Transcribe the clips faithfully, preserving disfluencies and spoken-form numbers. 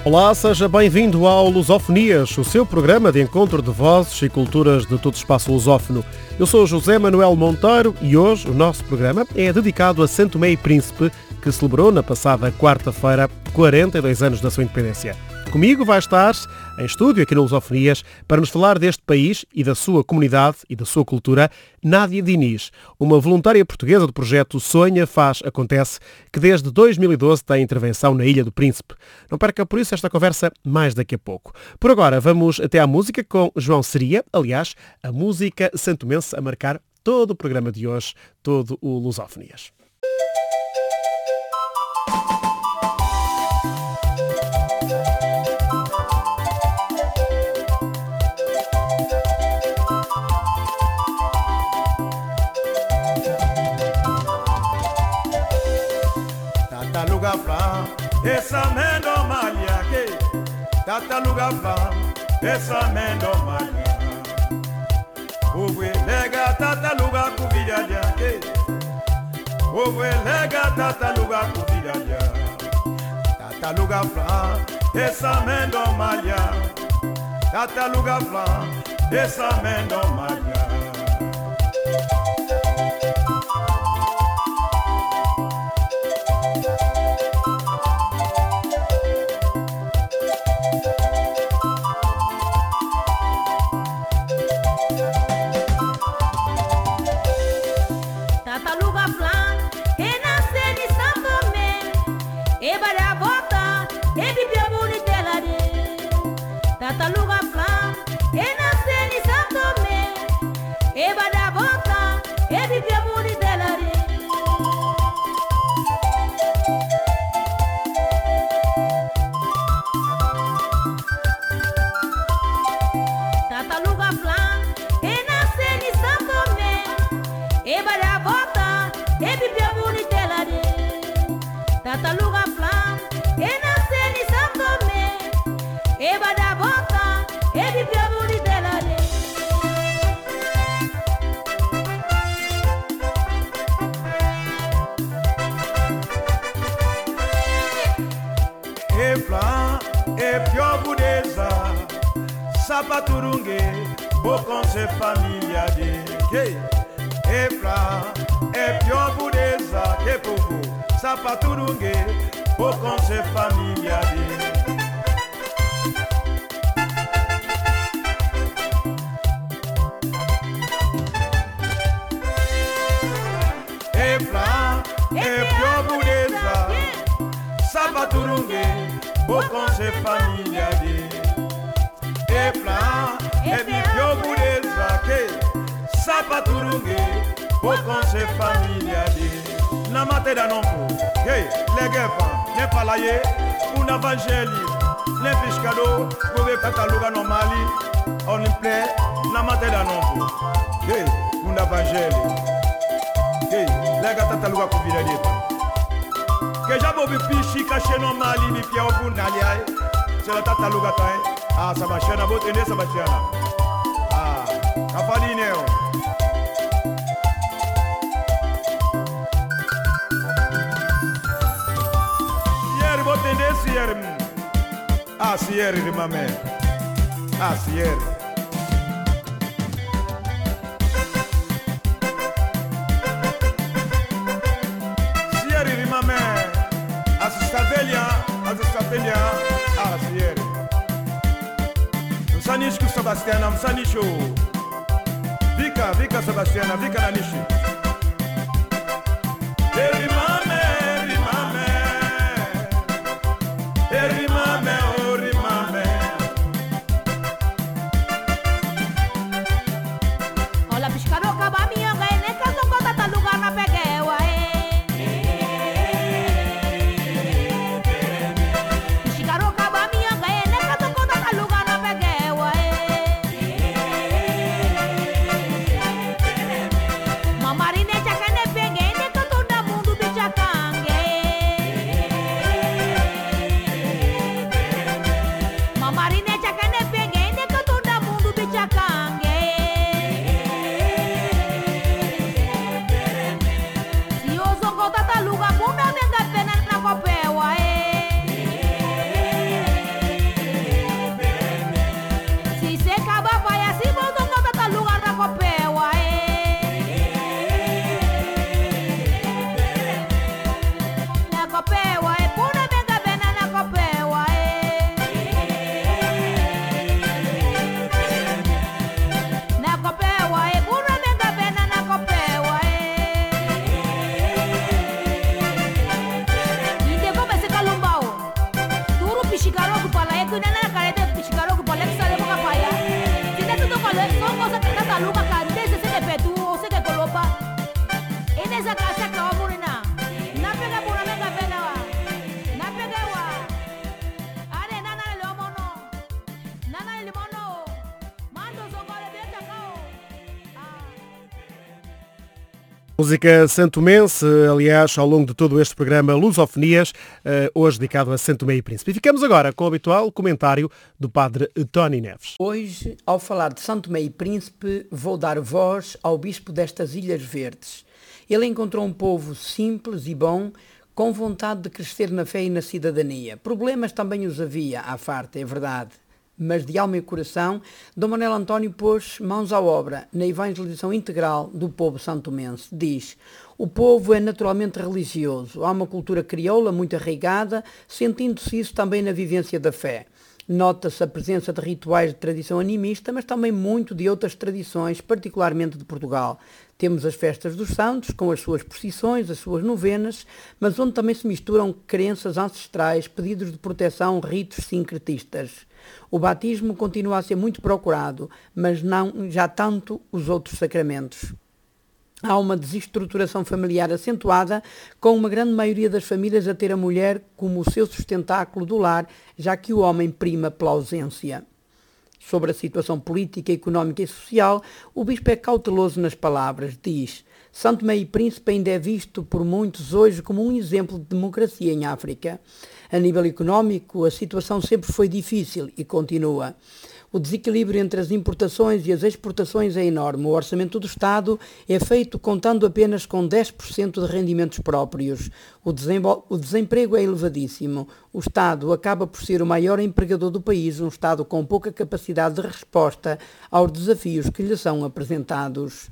Olá, seja bem-vindo ao Lusofonias, o seu programa de encontro de vozes e culturas de todo o espaço lusófono. Eu sou José Manuel Monteiro e hoje o nosso programa é dedicado a São Tomé e Príncipe, que celebrou na passada quarta-feira quarenta e dois anos da sua independência. Comigo vai estar em estúdio aqui no Lusofonias para nos falar deste país e da sua comunidade e da sua cultura, Nádia Diniz, uma voluntária portuguesa do projeto Sonha, Faz, Acontece, que desde dois mil e doze tem intervenção na Ilha do Príncipe. Não perca por isso esta conversa mais daqui a pouco. Por agora vamos até à música com João Seria, aliás, a música santomense a marcar todo o programa de hoje, todo o Lusofonias. Essa mendo malha que tata lugar flam essa mendo malha Owe lega tata lugar ku vidaja que Owe lega tata lugar ku vidaja Tata lugar flam essa mendo malha Tata lugar flam essa mendo malha Sapaturungue, bocon se família de que Efra, é pior budeza que povo Sapaturungue, bocon se família de Efra, é pior budeza Sapaturungue, bocon se família de Efla, é bibio bureza que Sapaturungue, bocon se família de Na matéria não pô, que leguepa, ne palaye, un evangeli, ne pescador, gobe cataluga no Mali, on plaît, na matéria não pô, que un evangeli, que lega tataluga ku viradita. Que já bobe pichi caché no Mali, ni pia obu naliai, se la tataluga tai. Ah, Sabachana, vou entender Sabachana. Ah, Cafalinho. Sier, vou entender Sier. Ah, Sier, de mamé. Ah, Sier. Sier, de mamé. Assista velha, assista velha. Ah, Sier. Msanishi ku Sebastiana, msanishi Vika, Vika Sebastiana, Vika na nishi Eri mame, eri mame Eri mame, ori mame Ola piscaro kaba mionga ene kato kota taluga na pegewa Piscaro kaba mionga ene kato kota taluga na pegewa Mamarine chakane penge ene kato da mundo bicha Música santomense, aliás, ao longo de todo este programa Lusofonias, hoje dedicado a Santo Tomé e Príncipe. E ficamos agora com o habitual comentário do padre Tony Neves. Hoje, ao falar de Santo Tomé e Príncipe, vou dar voz ao bispo destas Ilhas Verdes. Ele encontrou um povo simples e bom, com vontade de crescer na fé e na cidadania. Problemas também os havia, à farta, é verdade. Mas de alma e coração, Dom Manuel António pôs mãos à obra na evangelização integral do povo santomense. Diz: o povo é naturalmente religioso, há uma cultura crioula muito arraigada, sentindo-se isso também na vivência da fé. Nota-se a presença de rituais de tradição animista, mas também muito de outras tradições, particularmente de Portugal. Temos as festas dos santos, com as suas procissões, as suas novenas, mas onde também se misturam crenças ancestrais, pedidos de proteção, ritos sincretistas. O batismo continua a ser muito procurado, mas não já tanto os outros sacramentos. Há uma desestruturação familiar acentuada, com uma grande maioria das famílias a ter a mulher como o seu sustentáculo do lar, já que o homem prima pela ausência. Sobre a situação política, económica e social, o bispo é cauteloso nas palavras. Diz: Santo Tomé e Príncipe ainda é visto por muitos hoje como um exemplo de democracia em África. A nível económico, a situação sempre foi difícil e continua. O desequilíbrio entre as importações e as exportações é enorme. O orçamento do Estado é feito contando apenas com dez por cento de rendimentos próprios. O, desembo- o desemprego é elevadíssimo. O Estado acaba por ser o maior empregador do país, um Estado com pouca capacidade de resposta aos desafios que lhe são apresentados.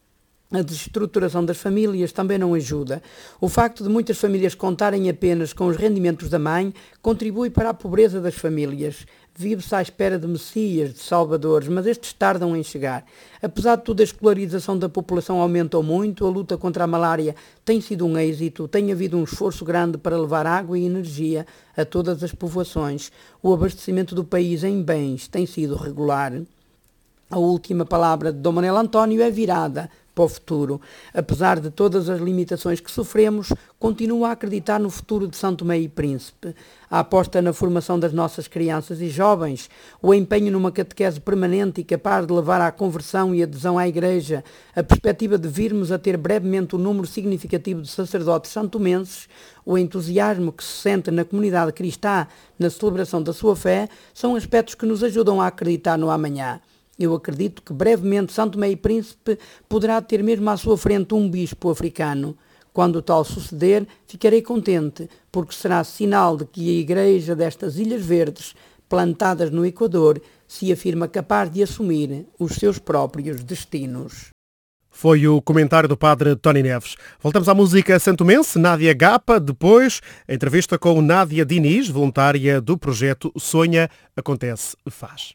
A desestruturação das famílias também não ajuda. O facto de muitas famílias contarem apenas com os rendimentos da mãe contribui para a pobreza das famílias. Vive-se à espera de messias, de salvadores, mas estes tardam em chegar. Apesar de tudo, a escolarização da população aumentou muito, a luta contra a malária tem sido um êxito, tem havido um esforço grande para levar água e energia a todas as povoações. O abastecimento do país em bens tem sido regular. A última palavra de Dom Manuel António é virada para o futuro. Apesar de todas as limitações que sofremos, continua a acreditar no futuro de Santo Tomé e Príncipe. A aposta na formação das nossas crianças e jovens, o empenho numa catequese permanente e capaz de levar à conversão e adesão à Igreja, a perspectiva de virmos a ter brevemente um número significativo de sacerdotes santomenses, o entusiasmo que se sente na comunidade cristã na celebração da sua fé, são aspectos que nos ajudam a acreditar no amanhã. Eu acredito que brevemente Santo Tomé e Príncipe poderá ter mesmo à sua frente um bispo africano. Quando tal suceder, ficarei contente, porque será sinal de que a Igreja destas Ilhas Verdes, plantadas no Equador, se afirma capaz de assumir os seus próprios destinos. Foi o comentário do padre Tony Neves. Voltamos à música santomense, Nádia Gapa, depois a entrevista com Nádia Diniz, voluntária do projeto Sonha, Acontece, Faz.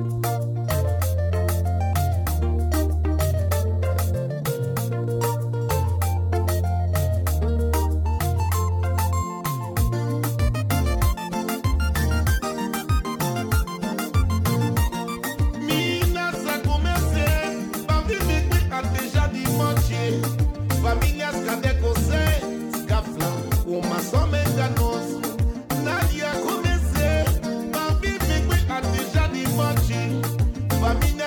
Famílias, cadê você? Scafla, uma só me enganoso. Nádia comecei, mas vive com a já de morte. Família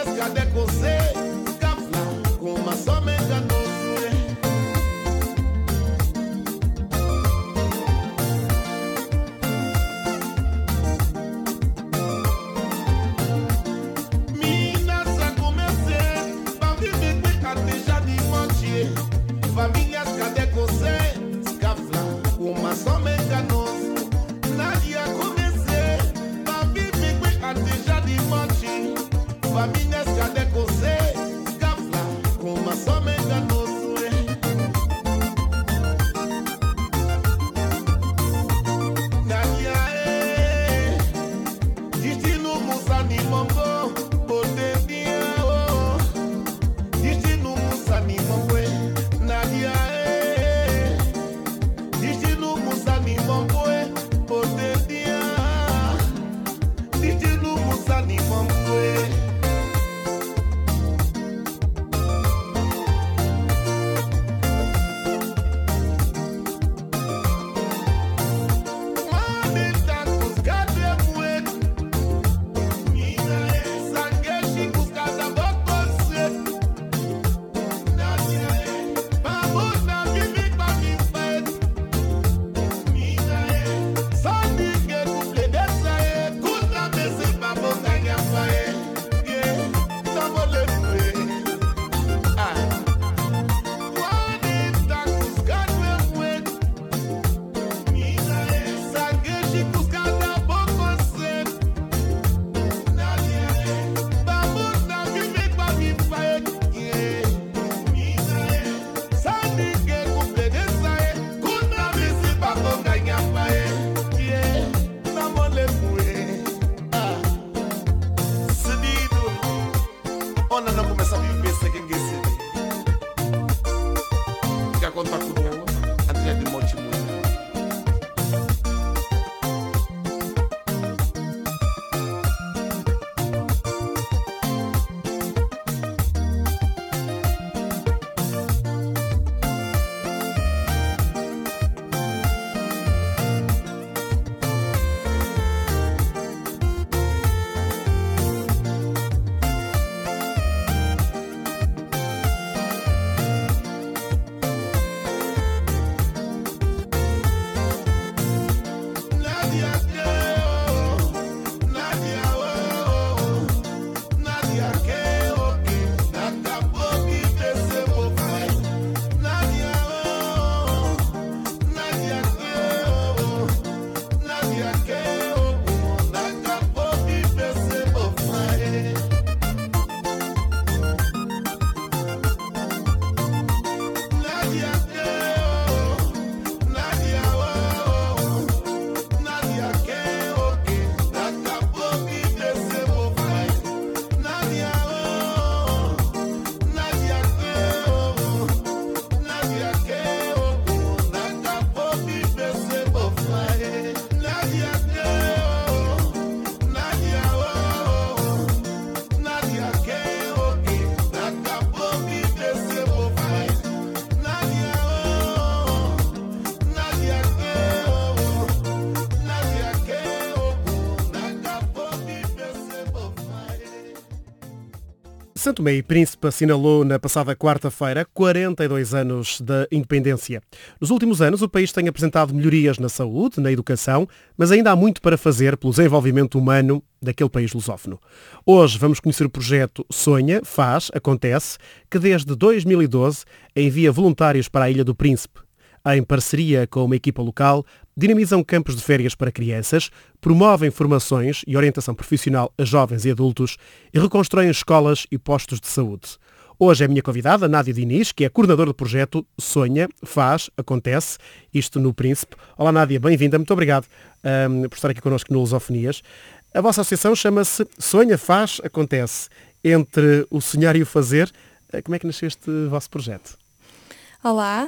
São Tomé e Príncipe assinalou na passada quarta-feira quarenta e dois anos da independência. Nos últimos anos, o país tem apresentado melhorias na saúde, na educação, mas ainda há muito para fazer pelo desenvolvimento humano daquele país lusófono. Hoje vamos conhecer o projeto Sonha, Faz, Acontece, que desde dois mil e doze envia voluntários para a Ilha do Príncipe. Em parceria com uma equipa local, dinamizam campos de férias para crianças, promovem formações e orientação profissional a jovens e adultos e reconstroem escolas e postos de saúde. Hoje é a minha convidada, Nádia Diniz, que é coordenadora do projeto Sonha, Faz, Acontece, isto no Príncipe. Olá Nádia, bem-vinda, muito obrigado um, por estar aqui connosco no Lusofonias. A vossa associação chama-se Sonha, Faz, Acontece. Entre o sonhar e o fazer, como é que nasceu este vosso projeto? Olá,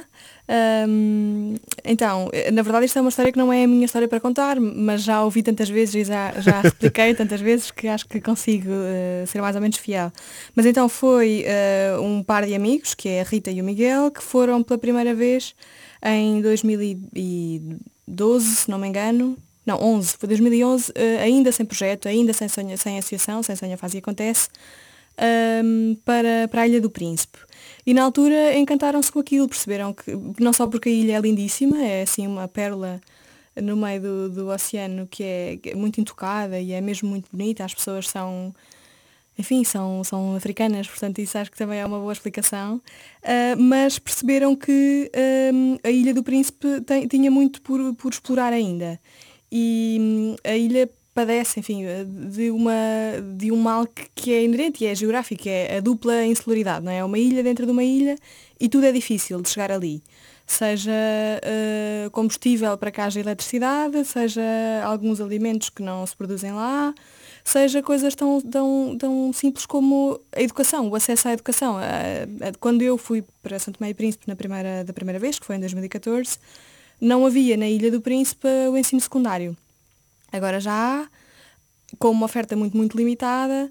um, então, na verdade isto é uma história que não é a minha história para contar, mas já ouvi tantas vezes e já, já repliquei tantas vezes que acho que consigo uh, ser mais ou menos fiel. Mas então foi uh, um par de amigos, que é a Rita e o Miguel, que foram pela primeira vez em dois mil e doze, se não me engano, não, onze, foi dois mil e onze, uh, ainda sem projeto, ainda sem, sonho, sem associação, sem Sonha, Faz e Acontece, um, para, para a Ilha do Príncipe. E na altura encantaram-se com aquilo, perceberam que, não só porque a ilha é lindíssima, é assim uma pérola no meio do, do oceano que é, que é muito intocada e é mesmo muito bonita, as pessoas são, enfim, são, são africanas, portanto isso acho que também é uma boa explicação, uh, mas perceberam que um, a Ilha do Príncipe tem, tinha muito por, por explorar ainda. E um, a ilha padece, enfim, de, uma, de um mal que, que é inerente e é geográfico, que é a dupla insularidade, não é? É uma ilha dentro de uma ilha e tudo é difícil de chegar ali. Seja uh, combustível para que haja eletricidade, seja alguns alimentos que não se produzem lá, seja coisas tão, tão, tão simples como a educação, o acesso à educação. Uh, uh, quando eu fui para São Tomé e Príncipe na primeira, da primeira vez, que foi em dois mil e catorze, não havia na Ilha do Príncipe o ensino secundário. Agora já há, com uma oferta muito, muito limitada,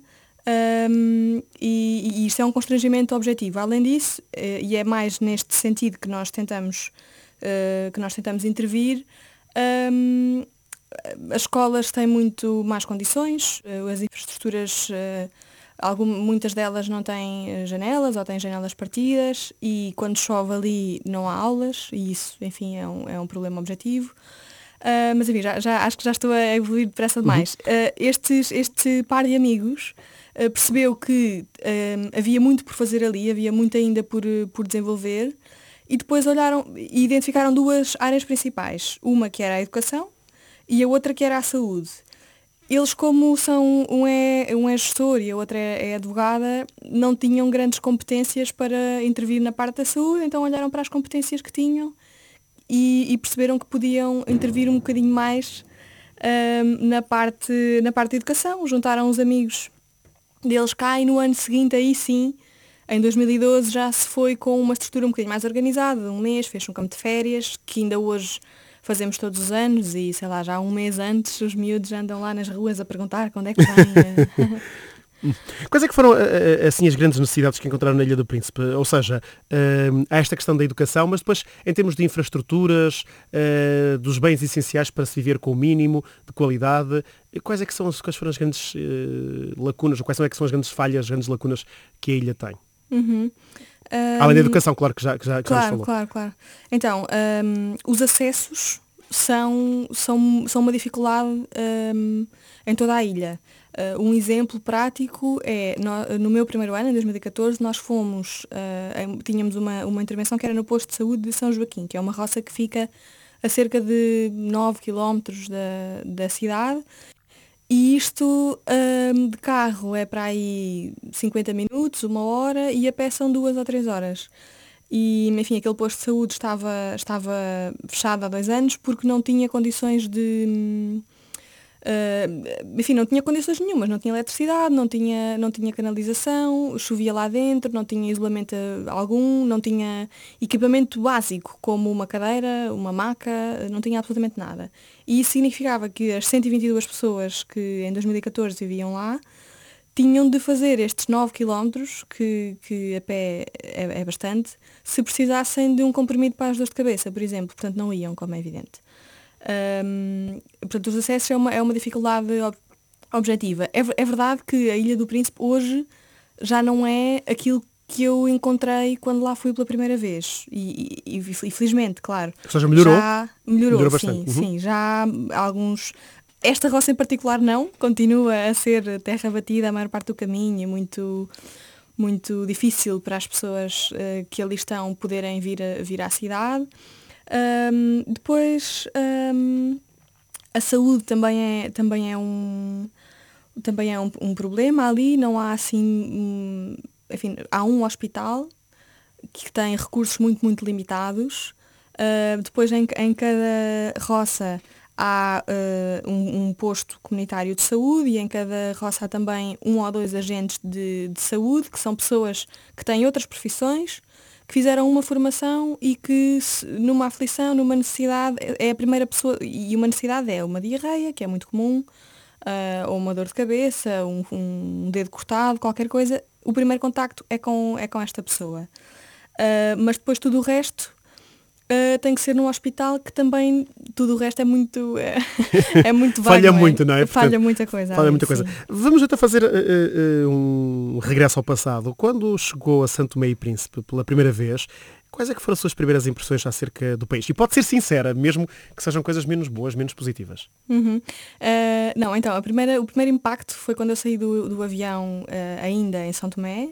um, e, e isto é um constrangimento objetivo. Além disso, uh, e é mais neste sentido que nós tentamos, uh, que nós tentamos intervir, um, as escolas têm muito más condições, uh, as infraestruturas, uh, algum, muitas delas não têm janelas ou têm janelas partidas, e quando chove ali não há aulas, e isso, enfim, é um, é um problema objetivo. Uh, mas enfim, já, já, acho que já estou a evoluir depressa demais. Uh, estes, este par de amigos uh, percebeu que uh, havia muito por fazer ali, havia muito ainda por, por desenvolver, e depois olharam e identificaram duas áreas principais. Uma que era a educação e a outra que era a saúde. Eles, como são, um é, um é gestor e a outra é, é advogada, não tinham grandes competências para intervir na parte da saúde, então olharam para as competências que tinham E, e perceberam que podiam intervir um bocadinho mais um, na, parte, na parte da educação. Juntaram os amigos deles cá e no ano seguinte, aí sim, em dois mil e doze, já se foi com uma estrutura um bocadinho mais organizada. Um mês fez um campo de férias, que ainda hoje fazemos todos os anos, e sei lá, já um mês antes os miúdos andam lá nas ruas a perguntar quando é que vem. Quais é que foram assim as grandes necessidades que encontraram na Ilha do Príncipe? Ou seja, há esta questão da educação, mas depois em termos de infraestruturas, dos bens essenciais para se viver com o mínimo de qualidade, quais é que são as, quais foram as grandes lacunas, ou quais são, é que são as grandes falhas, as grandes lacunas que a ilha tem? Uhum. Um, Além da educação, claro que já, que já, que claro, já nos falou. Claro, claro. Então, um, os acessos são, são, são uma dificuldade um, em toda a ilha. Uh, um exemplo prático é, no, no meu primeiro ano, em dois mil e catorze, nós fomos, uh, em, tínhamos uma, uma intervenção que era no posto de saúde de São Joaquim, que é uma roça que fica a cerca de nove quilómetros da, da cidade. E isto hum, de carro é para aí cinquenta minutos, uma hora, e a pé são duas ou três horas. E, enfim, aquele posto de saúde estava, estava fechado há dois anos porque não tinha condições de... Hum, Uh, enfim, não tinha condições nenhumas, não tinha eletricidade, não tinha, não tinha canalização, chovia lá dentro, não tinha isolamento algum, não tinha equipamento básico como uma cadeira, uma maca, não tinha absolutamente nada. E isso significava que as cento e vinte e duas pessoas que em dois mil e catorze viviam lá tinham de fazer estes nove quilómetros, que, que a pé é, é bastante, se precisassem de um comprimido para as dores de cabeça, por exemplo, portanto não iam, como é evidente. Um, portanto, os acessos é uma, é uma dificuldade ob- objetiva. É, é verdade que a Ilha do Príncipe hoje já não é aquilo que eu encontrei quando lá fui pela primeira vez. E, e, e felizmente, claro. Ou seja, melhorou? Já melhorou, melhorou sim, bastante. Uhum. sim. Já há alguns... Esta roça em particular não, continua a ser terra batida a maior parte do caminho, muito, muito difícil para as pessoas uh, que ali estão poderem vir, a, vir à cidade. Um, depois um, a saúde também é, também é, um, também é um, um problema ali, não há assim, um, enfim, há um hospital que tem recursos muito, muito limitados. Uh, depois em, em cada roça há uh, um, um posto comunitário de saúde e em cada roça há também um ou dois agentes de, de saúde, que são pessoas que têm outras profissões, que fizeram uma formação e que numa aflição, numa necessidade, é a primeira pessoa, e uma necessidade é uma diarreia, que é muito comum, uh, ou uma dor de cabeça, um, um dedo cortado, qualquer coisa, o primeiro contacto é com, é com esta pessoa. Uh, mas depois tudo o resto uh, tem que ser num hospital que também tudo o resto é muito é, é muito vago, falha não é? muito, não é? Falha Portanto, muita coisa. Falha ali, muita coisa. sim. Vamos então fazer uh, uh, um regresso ao passado. Quando chegou a Santo Tomé e Príncipe pela primeira vez, quais é que foram as suas primeiras impressões acerca do país? E pode ser sincera, mesmo que sejam coisas menos boas, menos positivas. Uhum. Uh, não, então, a primeira, o primeiro impacto foi quando eu saí do, do avião uh, ainda em São Tomé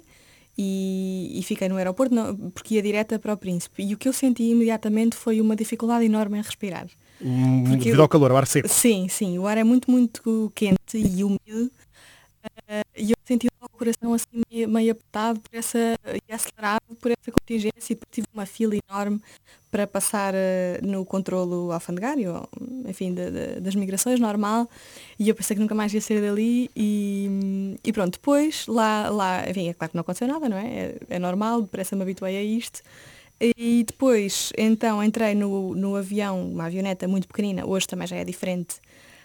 e, e fiquei no aeroporto não, porque ia direta para o Príncipe. E o que eu senti imediatamente foi uma dificuldade enorme em respirar. Hum, Porque devido eu- ao calor, ao ar seco. Sim, sim, o ar é muito, muito quente e úmido. Uh, e eu senti o coração assim meio, meio apertado por essa, e acelerado por essa contingência e depois tive uma fila enorme para passar uh, no controlo alfandegário, enfim, de- de- das migrações normal, e eu pensei que nunca mais ia sair dali e, e pronto, depois lá, lá, enfim, é claro que não aconteceu nada, não é? É, é normal, parece que me habituei a isto. E depois, então, entrei no, no avião, uma avioneta muito pequenina, hoje também já é diferente,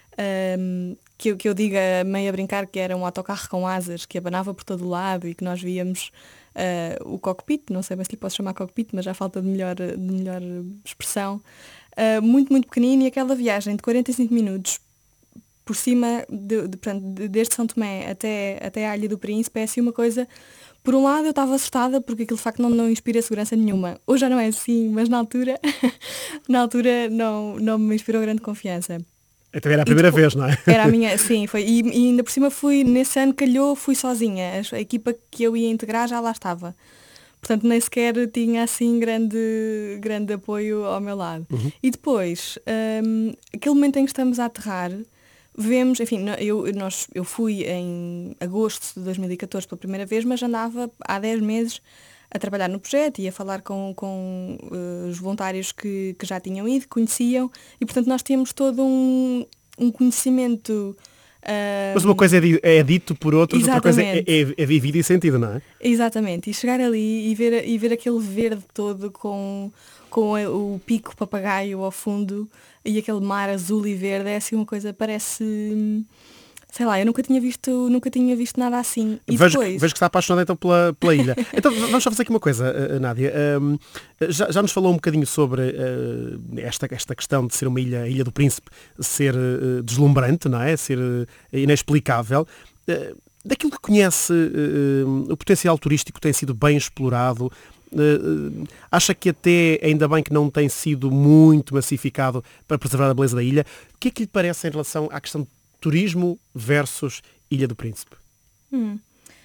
um, que, eu, que eu diga meio a brincar que era um autocarro com asas que abanava por todo o lado e que nós víamos uh, o cockpit, não sei bem se lhe posso chamar cockpit, mas já falta de melhor, de melhor expressão, uh, muito, muito pequenino, e aquela viagem de quarenta e cinco minutos por cima, de, de, portanto, de- desde São Tomé até, até a Ilha do Príncipe, é assim uma coisa. Por um lado eu estava assustada porque aquilo de facto não, não inspira segurança nenhuma. Hoje já não é assim, mas na altura, na altura não, não me inspirou grande confiança. Então era a primeira depois- vez, não é? Era a minha, sim, foi. E, e ainda por cima fui, nesse ano calhou, fui sozinha. A, a equipa que eu ia integrar já lá estava. Portanto, nem sequer tinha assim grande, grande apoio ao meu lado. E depois, hum, aquele momento em que estamos a aterrar, vemos, enfim, no- eu, nós, eu fui em agosto de dois mil e catorze pela primeira vez, mas andava há dez meses a trabalhar no projeto e a falar com, com eh, os voluntários que, que já tinham ido, conheciam, e portanto nós tínhamos todo um, um conhecimento. ah, Mas uma coisa é, di- é dito por outros, outra coisa é, Exatamente. é, é vivido e sentido, não é? Exatamente, e chegar ali e ver, e ver aquele verde todo com, com a- o pico papagaio ao fundo e aquele mar azul e verde, é assim uma coisa, parece, hum, sei lá, eu nunca tinha visto, nunca tinha visto nada assim. E Vejo, que, depois, vejo que está apaixonada então pela, pela ilha. Então v- vamos só fazer aqui uma coisa, eh, eh, Nádia. Ahm, já, já nos falou um bocadinho sobre eh, esta, esta questão de ser uma ilha, a Ilha do Príncipe, ser eh, deslumbrante, não é? Ser eh, inexplicável. Eh, daquilo que conhece, eh, o potencial turístico tem sido bem explorado. Eh, acha que até, ainda bem que não tem sido muito massificado para preservar a beleza da ilha. O que é que lhe parece em relação à questão de turismo versus Ilha do Príncipe? hum,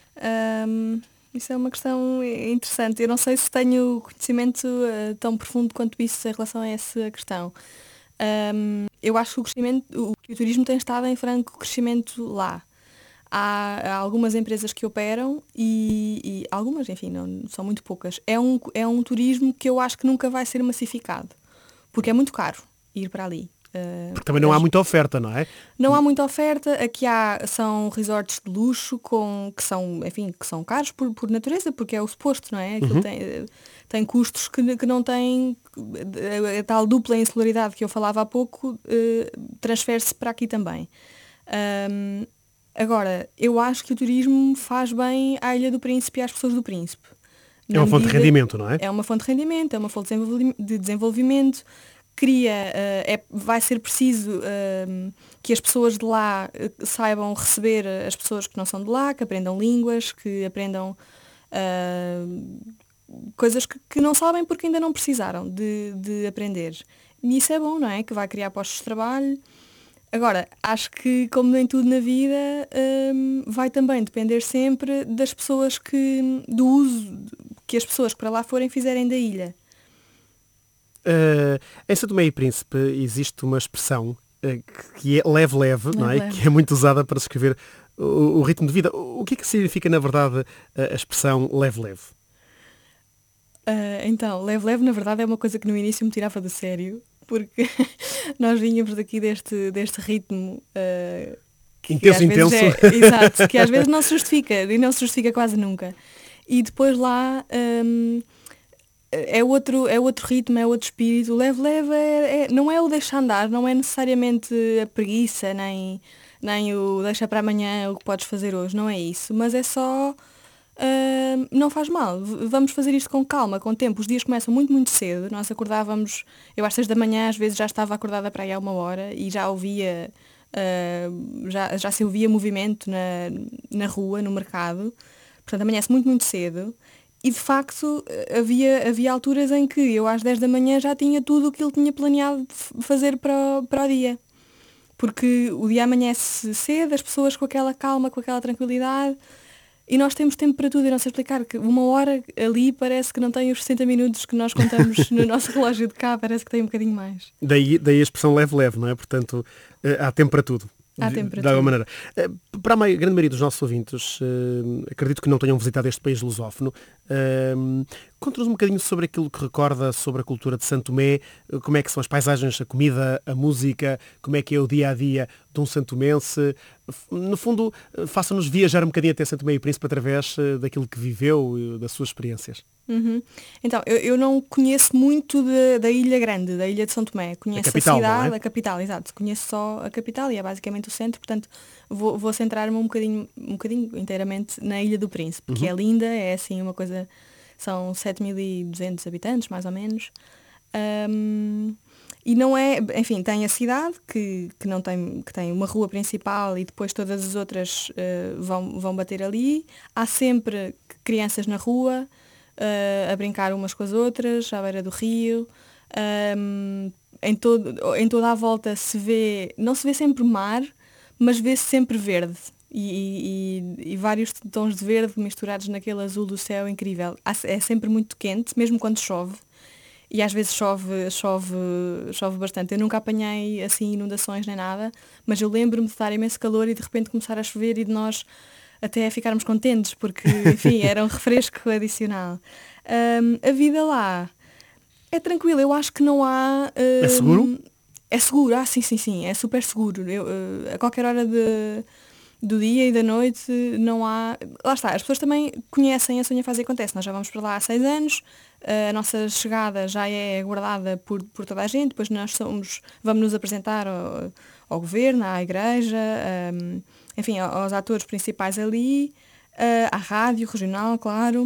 hum, isso é uma questão interessante. Eu não sei se tenho conhecimento eh, tão profundo quanto isso em relação a essa questão. Um, eu acho que o, crescimento, o, que o turismo tem estado em franco crescimento lá. Há, há algumas empresas que operam e, e algumas, enfim, não, são muito poucas. É um, é um turismo que eu acho que nunca vai ser massificado, porque é muito caro ir para ali. Uh, Porque também não há muita oferta, não é? Não há muita oferta. Aqui há, são resorts de luxo com, que, são, enfim, que são caros por, por natureza, porque é o suposto, não é? Aquilo uhum. tem, tem custos que, que não têm. A, a tal dupla insularidade que eu falava há pouco uh, transfere-se para aqui também. Um, agora, eu acho que o turismo faz bem à Ilha do Príncipe e às pessoas do Príncipe. É uma fonte de rendimento, não é? É uma fonte de rendimento, é uma fonte de desenvolvimento. Cria, uh, é, vai ser preciso uh, que as pessoas de lá uh, saibam receber as pessoas que não são de lá, que aprendam línguas, que aprendam uh, coisas que, que não sabem porque ainda não precisaram de, de aprender. E isso é bom, não é? Que vai criar postos de trabalho. Agora, acho que, como em tudo na vida, um, vai também depender sempre das pessoas que, do uso que as pessoas que para lá forem fizerem da ilha. Uh, em São Tomé e Príncipe existe uma expressão uh, que é leve-leve, não é? Leve. Que é muito usada para descrever o, o ritmo de vida. O que é que significa, na verdade, a expressão leve-leve? Uh, então, leve-leve, na verdade, é uma coisa que no início me tirava de sério, porque nós vínhamos daqui deste, deste ritmo uh, que intenso, às vezes intenso. É, exato, que às vezes não se justifica, e não se justifica quase nunca. E depois lá... Um, É outro, é outro ritmo, é outro espírito. Leve-leve é, é, não é o deixa andar, não é necessariamente a preguiça, nem, nem o deixa para amanhã o que podes fazer hoje, não é isso. Mas é só, uh, não faz mal, vamos fazer isto com calma, com tempo. Os dias começam muito, muito cedo. Nós acordávamos, eu às seis da manhã, às vezes já estava acordada para aí há uma hora e já ouvia, uh, já, já se ouvia movimento na, na rua, no mercado. Portanto, amanhece muito, muito cedo. E de facto havia, havia alturas em que eu às dez da manhã já tinha tudo o que ele tinha planeado fazer para o, para o dia. Porque o dia amanhece cedo, as pessoas com aquela calma, com aquela tranquilidade, e nós temos tempo para tudo. Eu não sei explicar que uma hora ali parece que não tem os sessenta minutos que nós contamos no nosso relógio de cá, parece que tem um bocadinho mais. Daí, daí a expressão leve-leve, não é? Portanto, há tempo para tudo. Há tempo para de alguma tudo. maneira. Para a grande maioria dos nossos ouvintes, uh, acredito que não tenham visitado este país lusófono, uh, conta-nos um bocadinho sobre aquilo que recorda sobre a cultura de Santo Tomé, uh, como é que são as paisagens, a comida, a música, como é que é o dia-a-dia de um santomense. No fundo, uh, faça-nos viajar um bocadinho até Santo Tomé e Príncipe através uh, daquilo que viveu e uh, das suas experiências. Uhum. Então, eu, eu não conheço muito de, da Ilha Grande, da Ilha de São Tomé. Conheço a, capital, a cidade, não é? a capital, exato. Conheço só a capital e é basicamente o centro, portanto vou, vou centrar-me um bocadinho, um bocadinho inteiramente na Ilha do Príncipe, uhum. que é linda, é assim uma coisa, são sete mil e duzentos habitantes, mais ou menos. Um, e não é, enfim, tem a cidade que, que, não tem, que tem uma rua principal e depois todas as outras uh, vão, vão bater ali. Há sempre crianças na rua, Uh, a brincar umas com as outras, à beira do rio. Um, em, todo, em toda a volta se vê, não se vê sempre mar, mas vê-se sempre verde. E, e, e vários tons de verde misturados naquele azul do céu incrível. É sempre muito quente, mesmo quando chove. E às vezes chove, chove, chove bastante. Eu nunca apanhei assim inundações nem nada, mas eu lembro-me de estar imenso calor e de repente começar a chover e de nós até ficarmos contentes, porque, enfim, era um refresco adicional. Um, a vida lá é tranquila, eu acho que não há... Um, é seguro? É seguro, ah, sim, sim, sim, é super seguro. Eu, uh, a qualquer hora de, do dia e da noite não há... Lá está, as pessoas também conhecem a Sonha Faz e Acontece. Nós já vamos para lá há seis anos, a nossa chegada já é aguardada por, por toda a gente, depois nós somos, vamos nos apresentar ao, ao governo, à igreja... Um, enfim, aos atores principais ali, uh, à rádio regional, claro,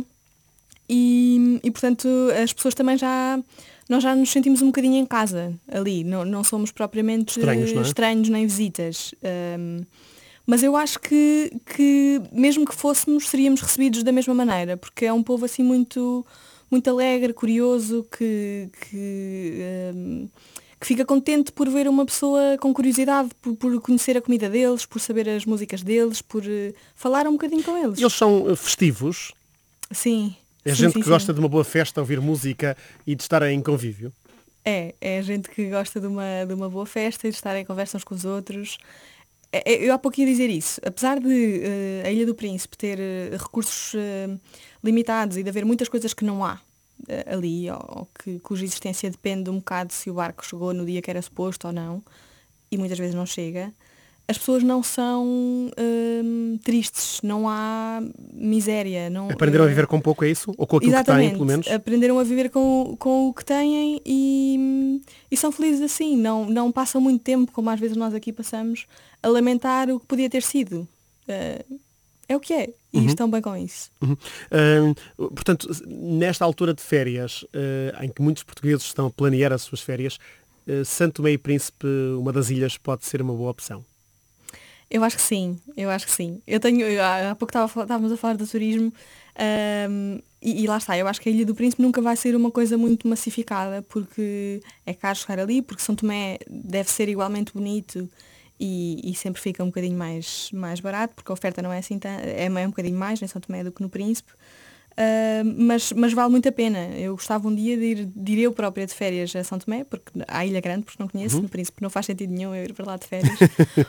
e, e portanto as pessoas também já, nós já nos sentimos um bocadinho em casa ali, não, não somos propriamente estranhos, não é? estranhos nem visitas, um, mas eu acho que, que mesmo que fôssemos seríamos recebidos da mesma maneira, porque é um povo assim muito, muito alegre, curioso, que... que um, que fica contente por ver uma pessoa com curiosidade, por, por conhecer a comida deles, por saber as músicas deles, por uh, falar um bocadinho com eles. Eles são festivos? Sim. É sim, gente sim, que sim. gosta de uma boa festa, ouvir música e de estar em convívio? É, é gente que gosta de uma, de uma boa festa e de estar em conversa uns com os outros. É, é, eu há pouco ia dizer isso. Apesar de uh, a Ilha do Príncipe ter uh, recursos uh, limitados e de haver muitas coisas que não há uh, ali, ou, ou que, cuja existência depende um bocado se o barco chegou no dia que era suposto ou não, e muitas vezes não chega, as pessoas não são hum, tristes, não há miséria. Não, Aprenderam a viver com pouco, é isso? Ou com aquilo exatamente, que têm, pelo menos? Aprenderam a viver com, com o que têm e, e são felizes assim. Não, não passam muito tempo, como às vezes nós aqui passamos, a lamentar o que podia ter sido. Uh, é o que é. E uhum. estão bem com isso. Uhum. Uh, portanto, nesta altura de férias, uh, em que muitos portugueses estão a planear as suas férias, uh, Santo Tomé e Príncipe, uma das ilhas, pode ser uma boa opção? Eu acho que sim, eu acho que sim. Eu tenho, eu, há pouco estava, estávamos a falar do turismo um, e, e lá está, eu acho que a Ilha do Príncipe nunca vai ser uma coisa muito massificada porque é caro chegar ali, porque São Tomé deve ser igualmente bonito e, e sempre fica um bocadinho mais, mais barato, porque a oferta não é assim, tão, é, é um bocadinho mais em São Tomé do que no Príncipe. Uh, mas, mas vale muito a pena. Eu gostava um dia de ir, de ir eu própria de férias a São Tomé, porque à Ilha Grande, porque não conheço, uhum. no Príncipe não faz sentido nenhum eu ir para lá de férias.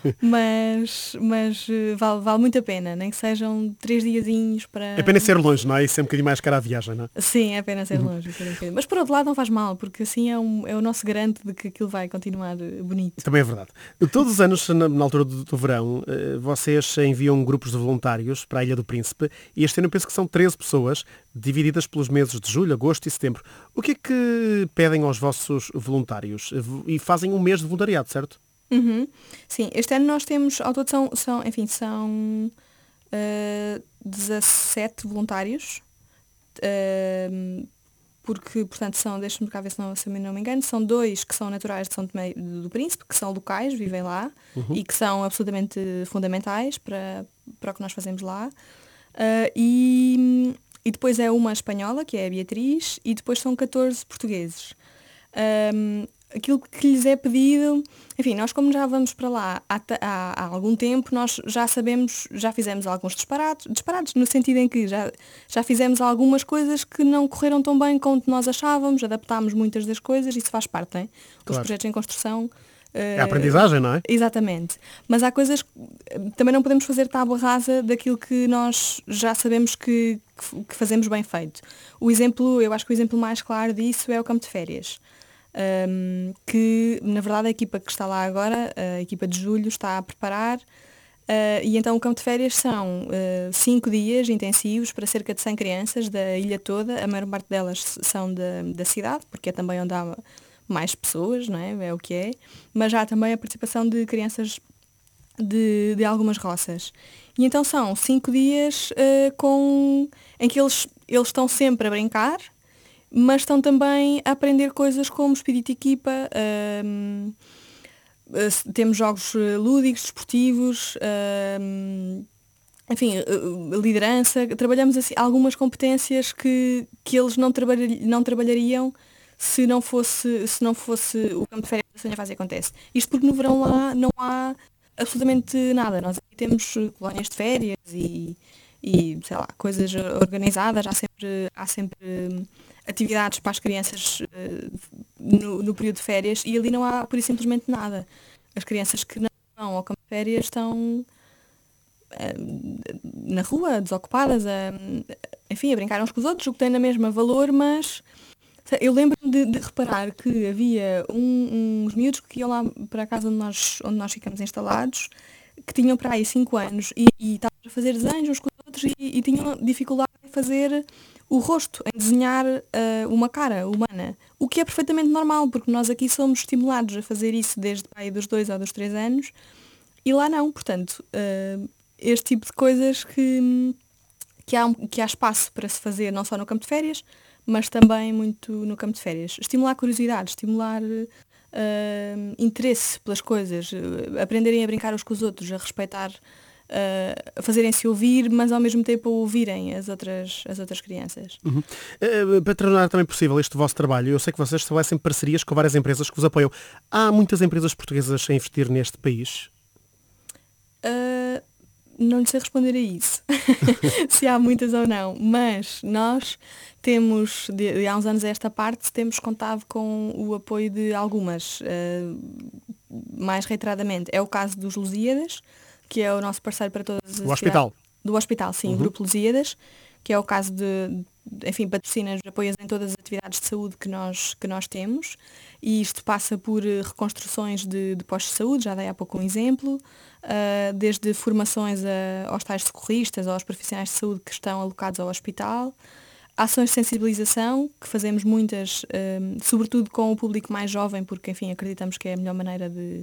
mas mas uh, vale, vale muito a pena, nem que sejam três diazinhos para... É pena ser longe, não é? Isso é um bocadinho mais cara a viagem, não é? Sim, é pena ser longe. Uhum. Mas por outro lado não faz mal, porque assim é, um, é o nosso garante de que aquilo vai continuar bonito. Também é verdade. Todos os anos, na, na altura do, do verão, uh, vocês enviam grupos de voluntários para a Ilha do Príncipe e este ano eu penso que são treze pessoas, divididas pelos meses de julho, agosto e setembro. O que é que pedem aos vossos voluntários? E fazem um mês de voluntariado, certo? Uhum. Sim, este ano nós temos, ao todo são, são enfim, são uh, dezassete voluntários, uh, porque, portanto, são, deixa-me cá ver se, não, se eu não me engano, são dois que são naturais de São Tomé do Príncipe, que são locais, vivem lá, uhum. e que são absolutamente fundamentais para, para o que nós fazemos lá. Uh, e... E depois é uma espanhola, que é a Beatriz, e depois são catorze portugueses. Um, aquilo que lhes é pedido, enfim, nós como já vamos para lá há, há, há algum tempo, nós já sabemos, já fizemos alguns disparados, disparados no sentido em que já, já fizemos algumas coisas que não correram tão bem quanto nós achávamos, adaptámos muitas das coisas, isso faz parte, hein? Os claro. projetos em construção... É a aprendizagem, não é? Exatamente. Mas há coisas que também não podemos fazer tábua rasa daquilo que nós já sabemos que, que fazemos bem feito. O exemplo, eu acho que o exemplo mais claro disso é o campo de férias. Um, que, na verdade, a equipa que está lá agora, a equipa de julho, está a preparar. Uh, e então o campo de férias são uh, cinco dias intensivos para cerca de cem crianças da ilha toda. A maior parte delas são da, da cidade, porque é também onde há mais pessoas, não é? É o que é, mas há também a participação de crianças de, de algumas roças. E então são cinco dias uh, com, em que eles, eles estão sempre a brincar, mas estão também a aprender coisas como espírito de equipa, uh, uh, temos jogos lúdicos, desportivos, uh, enfim, uh, liderança, trabalhamos assim, algumas competências que, que eles não, trabalha, não trabalhariam se não fosse, se não fosse o campo de férias da Sonha Faz e Acontece. Isto porque no verão lá não há absolutamente nada. Nós aqui temos colónias de férias e, e sei lá, coisas organizadas, há sempre, há sempre atividades para as crianças uh, no, no período de férias e ali não há pura e simplesmente nada. As crianças que não vão ao campo de férias estão uh, na rua, desocupadas, a, enfim, a brincar uns com os outros, o que tem na mesma valor, mas eu lembro-me de, de reparar que havia um, uns miúdos que iam lá para a casa onde nós, onde nós ficamos instalados, que tinham para aí cinco anos e, e estavam a fazer desenhos uns com os outros e, e tinham dificuldade em fazer o rosto, em desenhar uh, uma cara humana. O que é perfeitamente normal, porque nós aqui somos estimulados a fazer isso desde aí dos dois ou dos três anos e lá não. Portanto, uh, este tipo de coisas que, que, há, que há espaço para se fazer não só no campo de férias, mas também muito no campo de férias. Estimular curiosidade, estimular uh, interesse pelas coisas, uh, aprenderem a brincar uns com os outros, a respeitar, uh, a fazerem-se ouvir, mas ao mesmo tempo a ouvirem as outras, as outras crianças. Uhum. Uh, para tornar também possível este vosso trabalho, eu sei que vocês estabelecem parcerias com várias empresas que vos apoiam. Há muitas empresas portuguesas a investir neste país? Uh, não lhe sei responder a isso, se há muitas ou não, mas nós temos, de, de há uns anos a esta parte, temos contado com o apoio de algumas, uh, mais reiteradamente. É o caso dos Lusíadas, que é o nosso parceiro para todas as... O hospital. Do hospital, sim, Uhum. o Grupo Lusíadas, que é o caso de, enfim, patrocina-nos, apoia em todas as atividades de saúde que nós, que nós temos, e isto passa por uh, reconstruções de, de postos de saúde, já dei há pouco um exemplo, uh, desde formações a, aos tais socorristas ou aos profissionais de saúde que estão alocados ao hospital, ações de sensibilização, que fazemos muitas, um, sobretudo com o público mais jovem, porque, enfim, acreditamos que é a melhor maneira de,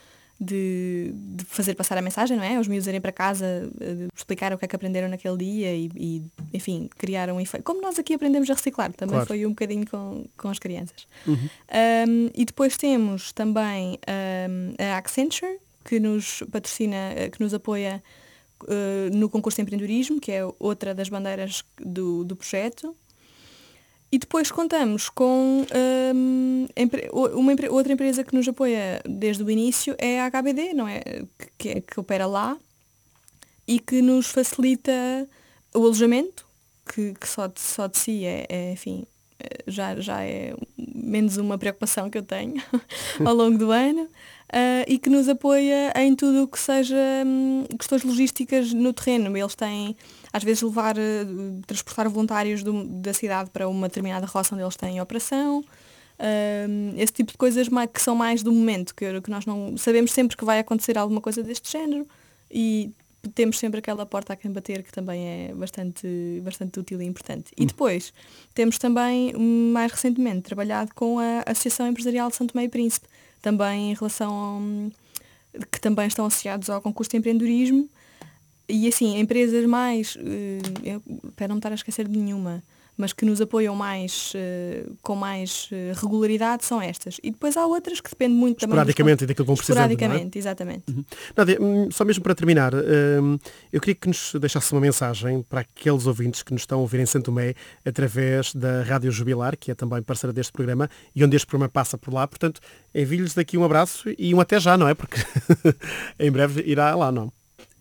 de, de fazer passar a mensagem, não é? Os miúdos irem para casa, uh, explicar o que é que aprenderam naquele dia e, e enfim, criar um efeito. Como nós aqui aprendemos a reciclar, também Claro. foi um bocadinho com, com as crianças. Uhum. Um, e depois temos também um, a Accenture, que nos patrocina, uh, que nos apoia Uh, no concurso de empreendedorismo, que é outra das bandeiras do, do projeto. E depois contamos com um, empre- uma empre- outra empresa que nos apoia desde o início, é a H B D, não é? Que, é- que opera lá e que nos facilita o alojamento, que, que só, de, só de si é, é, enfim, já, já é menos uma preocupação que eu tenho ao longo do ano. Uh, e que nos apoia em tudo o que seja hum, questões logísticas no terreno. Eles têm, às vezes, levar, uh, transportar voluntários do, da cidade para uma determinada roça onde eles têm operação. Uh, esse tipo de coisas mais, que são mais do momento, que, que nós não sabemos sempre que vai acontecer alguma coisa deste género e temos sempre aquela porta a quem bater, que também é bastante, bastante útil e importante. E depois temos também, mais recentemente, trabalhado com a Associação Empresarial de Santo Tomé e Príncipe, também em relação ao, que também estão associados ao concurso de empreendedorismo, e assim, empresas mais, eu, para não me estar a esquecer de nenhuma, mas que nos apoiam mais, uh, com mais uh, regularidade, são estas. E depois há outras que dependem muito também... Esporadicamente, e daquilo que vão precisando, Esporadicamente, não é? exatamente. Uhum. Nádia, só mesmo para terminar, hum, eu queria que nos deixasse uma mensagem para aqueles ouvintes que nos estão a ouvir em Santo Tomé através da Rádio Jubilar, que é também parceira deste programa, e onde este programa passa por lá. Portanto, envio-lhes daqui um abraço e um até já, não é? Porque em breve irá lá, não?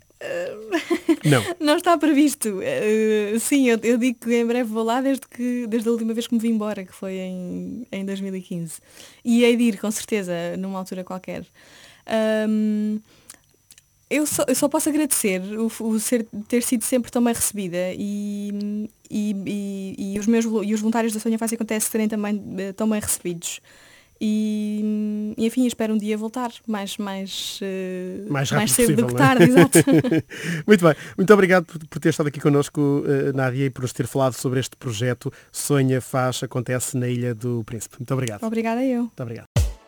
Não. Não está previsto. Uh, sim, eu, eu digo que em breve vou lá desde, que, desde a última vez que me vim embora, que foi em, em dois mil e quinze. E hei de ir, com certeza, numa altura qualquer. Um, eu, só, eu só posso agradecer o, o ser, ter sido sempre tão bem recebida e, e, e, e, os, meus, e os voluntários da Sonha Faz e Acontece serem também uh, tão bem recebidos. E, e enfim, espero um dia voltar mais, mais, uh, mais, mais cedo possível, do que não é? tarde, exato. Muito bem, muito obrigado por, por ter estado aqui connosco, uh, Nádia, e por nos ter falado sobre este projeto Sonha, Faz, Acontece na Ilha do Príncipe. Muito obrigado. Obrigada eu. Muito obrigado.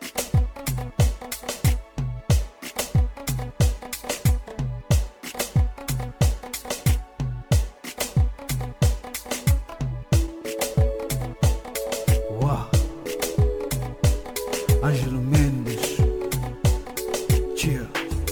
Ângelo Mendes, Chia.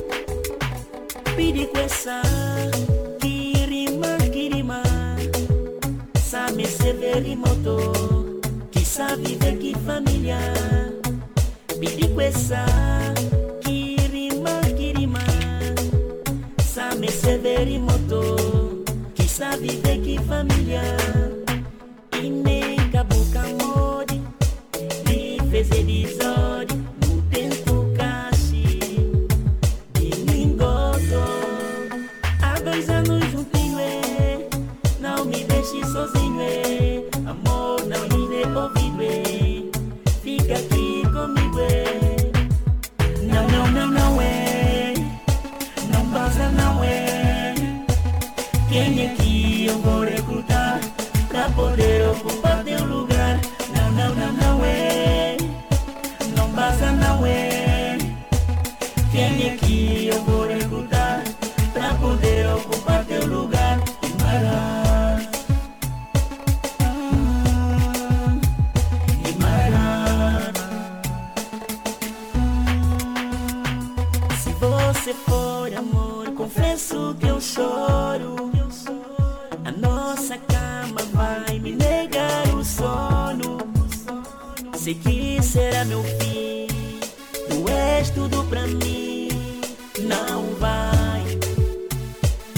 Piriquessa, Kirima, Kirima, sabe se ver motor, que sabe viver que família. Piriquessa, Kirima, Kirima, sabe se ver motor, que sabe viver que família. E nem cabuca mori, e fez episódio no tempo caixa de lingoto. Há dois anos juntinho, é, não me deixe sozinho, é, amor não lhe dê ouvido, é, fica aqui comigo, é, não, não, não, não, é, não passa, não, é, quem é que eu vou recrutar pra poder ocupar teu lugar, não, não, não, não, é, não passa, não, é, quem é que eu vou recrutar pra poder ocupar teu lugar, Guimarães, Guimarães. Se você for amor, confesso que eu choro, a nossa cama vai me negar o sono. Sei que será meu fim, tu és tudo pra mim. Não vai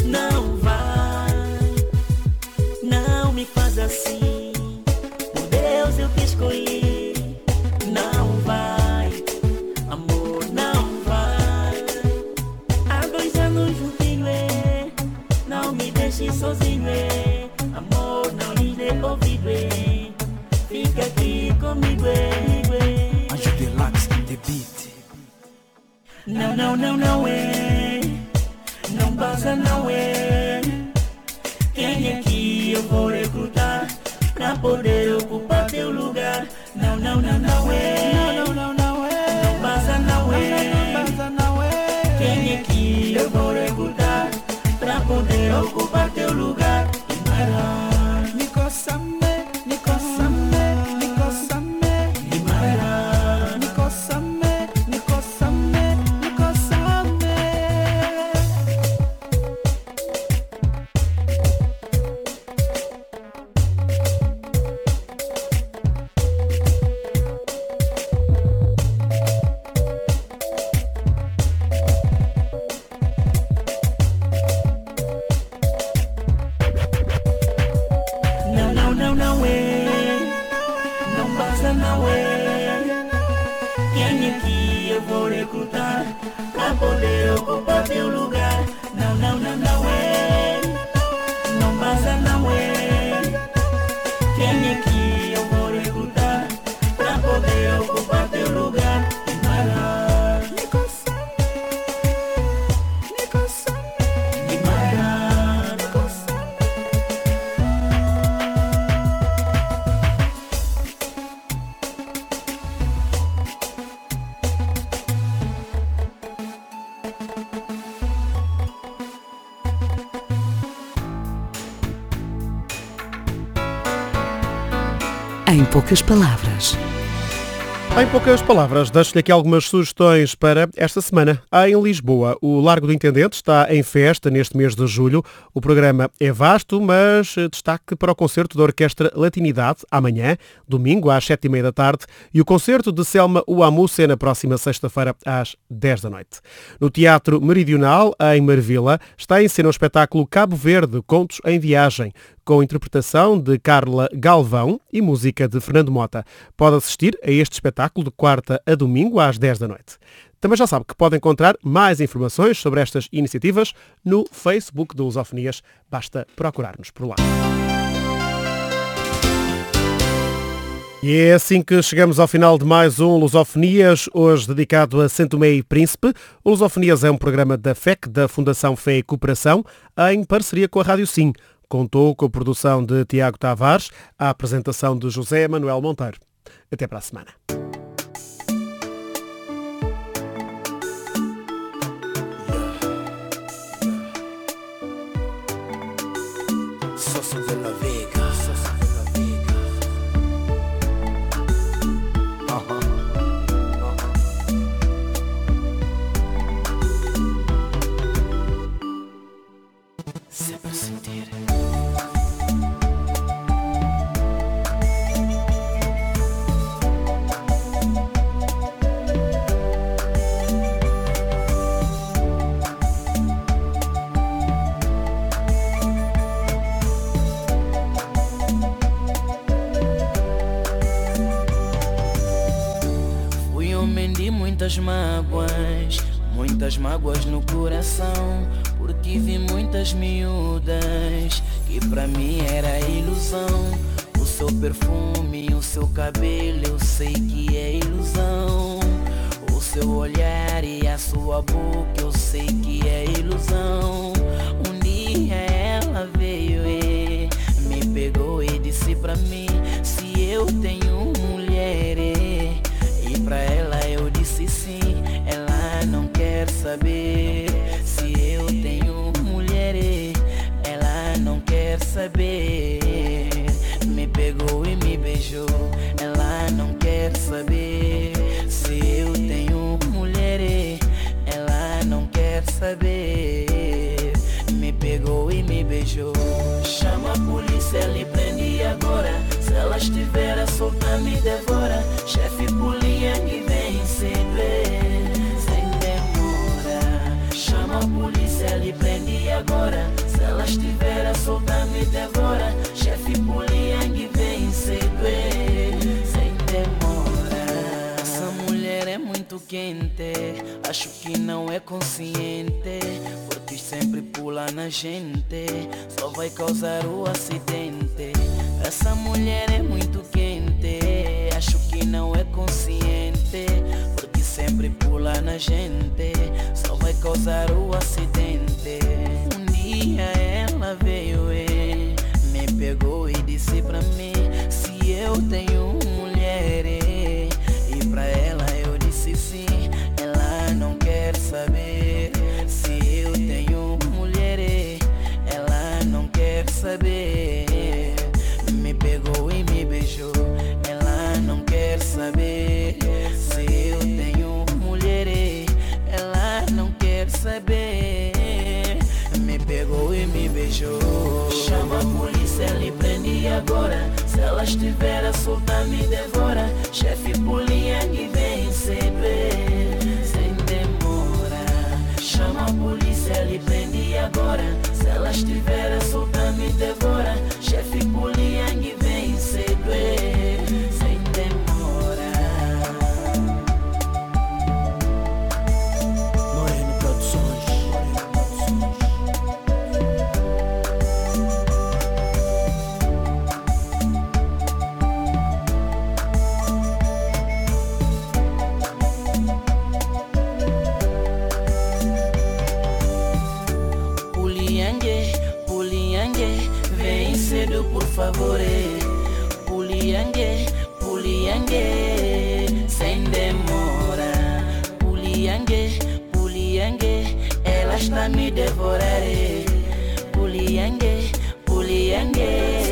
deixe sozinho, é. Amor, não lhe dê ouvido, é. Fica aqui comigo, é. Anjo Deluxe in the beat. Não, não, não, não é. Não passa, não é. Quem é que eu vou recrutar pra poder ocupar teu lugar? Não, não, não, não é. Não, não, não, não é. Não passa, não é. Não passa, não é. Quem é que eu vou recrutar pra poder ocupar teu lugar? Imara, Nico Same, Nico Same, Nico Same, Imara, Nico Same, Nico Same, Nico Same. não, não, não, não é. Não passa, não é. Quem é que eu vou recrutar pra poder ocupar teu lugar? Não, não, não, não é. Não passa, não é. Quem é que eu vou recrutar pra poder ocupar teu lugar? Imara, Nico Same, Nico Same, Imara, Nico Same. Em poucas palavras. Em poucas palavras, deixo-lhe aqui algumas sugestões para esta semana. Em Lisboa, o Largo do Intendente está em festa neste mês de julho. O programa é vasto, mas destaque para o concerto da Orquestra Latinidade, amanhã, domingo, às sete e meia da tarde, e o concerto de Selma Uamusse na próxima sexta-feira, às dez da noite. No Teatro Meridional, em Marvila, está em cena o espetáculo Cabo Verde, Contos em Viagem, com interpretação de Carla Galvão e música de Fernando Mota. Pode assistir a este espetáculo de quarta a domingo às dez da noite. Também já sabe que pode encontrar mais informações sobre estas iniciativas no Facebook do Lusofonias. Basta procurar-nos por lá. E é assim que chegamos ao final de mais um Lusofonias, hoje dedicado a São Tomé e Príncipe. O Lusofonias é um programa da F E C, da Fundação Fé e Cooperação, em parceria com a Rádio Sim. Contou com a produção de Tiago Tavares, a apresentação de José Manuel Monteiro. Até para a semana. Soso de la Vega, Soso de la Vega. Ajá, ajá. Sempre sentir. Fui homem de muitas mágoas, muitas mágoas no coração, porque vi muitas miúdas que pra mim era ilusão. O seu perfume, o seu cabelo, eu sei que é ilusão. O seu olhar e a sua boca, eu sei que é ilusão. Um dia ela veio e me pegou e disse pra mim: se eu tenho mulher, e pra ela eu disse sim. Ela não quer saber se eu tenho mulher, ela não quer saber. Me pegou e me beijou. Ela não quer saber se eu tenho mulher, ela não quer saber. Me pegou e me beijou. Chama a polícia, lhe prende agora. Se ela estiver a soltar, me devora. Chefe Pulinha que vem cedo, sem demora. Chama a polícia, lhe prende agora. Se ela estiver a soltar, me devora. Chefe Pulinha que vem cedo, sem demora. Essa mulher é muito quente, acho que não é consciente, porque sempre pula na gente, só vai causar o acidente. Essa mulher é muito quente, acho que não é consciente, porque sempre pula na gente, só vai causar o acidente. Um dia ela veio e me pegou e disse pra mim, se eu tenho mulher, e pra ela eu disse sim. Ela não quer saber se eu tenho mulher, ela não quer saber. Me pegou e me beijou, ela não quer saber se eu tenho mulher, ela não quer saber. Me pegou e me beijou. Chama a polícia, ele prende agora. Se ela estiver a soltar, me devora. Chefe Puliang vem receber sem demora. Chama a polícia, ele prende agora. Se ela estiver a soltar, me devora. Chefe Puliang vem receber sem demora. Moreno Produções. Puliangue, Puliangue, vem cedo por favor. Puliangue, Puliangue, sem demora. Puliangue, Puliangue, ela está me devorar. Puliangue, Puliangue,